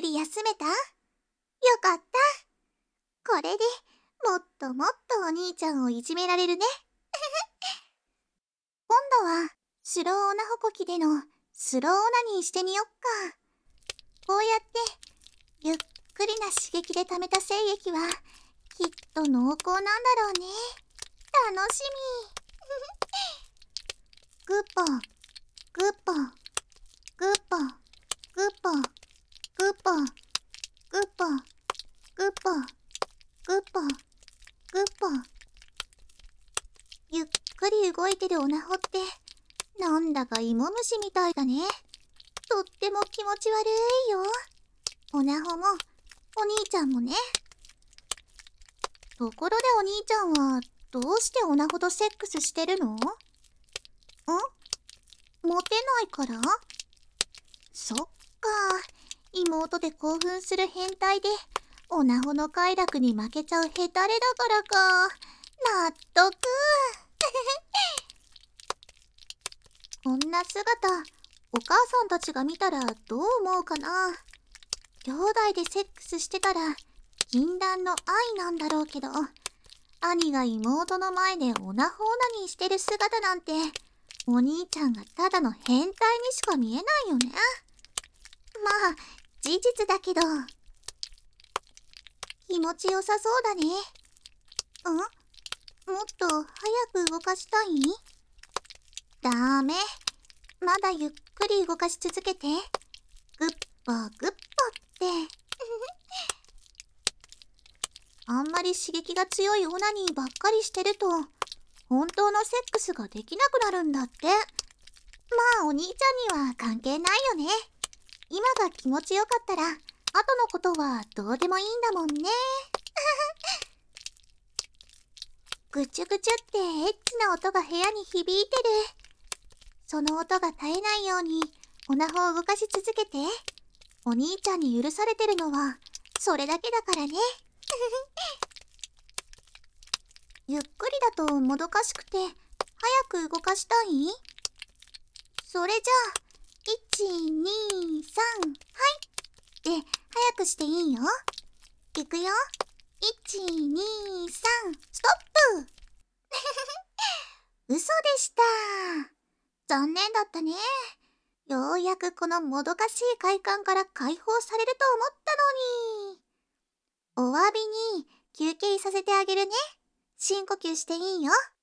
り休めた？よかった。これでもっともっとお兄ちゃんをいじめられるね。今度はスローオナホコキでのスローオナニーしてみよっか。こうやってゆっくりな刺激で溜めた精液はきっと濃厚なんだろうね。楽しみ。グッポン、グッポン、グッポン、グッポン、グッポン、グッポン、グッポン、グッポン、グッポン。ゆっくり動いてるオナホってなんだか芋虫みたいだね。とっても気持ち悪いよ。オナホもお兄ちゃんもね。ところでお兄ちゃんはどうしてオナホとセックスしてるの？モテないから？そっか、妹で興奮する変態でオナホの快楽に負けちゃうヘタレだからか。納得。こんな姿、お母さんたちが見たらどう思うかな。兄弟でセックスしてたら禁断の愛なんだろうけど、兄が妹の前でオナホオナニーしてる姿なんて、お兄ちゃんがただの変態にしか見えないよね。まあ、事実だけど。気持ちよさそうだね。もっと早く動かしたい？ダメ。まだゆっくり動かし続けて。グッポグッポって。あんまり刺激が強いオナニーばっかりしてると、本当のセックスができなくなるんだって。まあお兄ちゃんには関係ないよね。今が気持ちよかったら、後のことはどうでもいいんだもんね。ぐちゅぐちゅってエッチな音が部屋に響いてる。その音が絶えないようにオナホを動かし続けて。お兄ちゃんに許されてるのはそれだけだからね。ゆっくりだともどかしくて早く動かしたい？それじゃあ、1、2、3、はい。で、早くしていいよ。いくよ。1、2、3、ストップ。嘘でした。残念だったね。ようやくこのもどかしい快感から解放されると思ったのに。お詫びに休憩させてあげるね。深呼吸していいよ。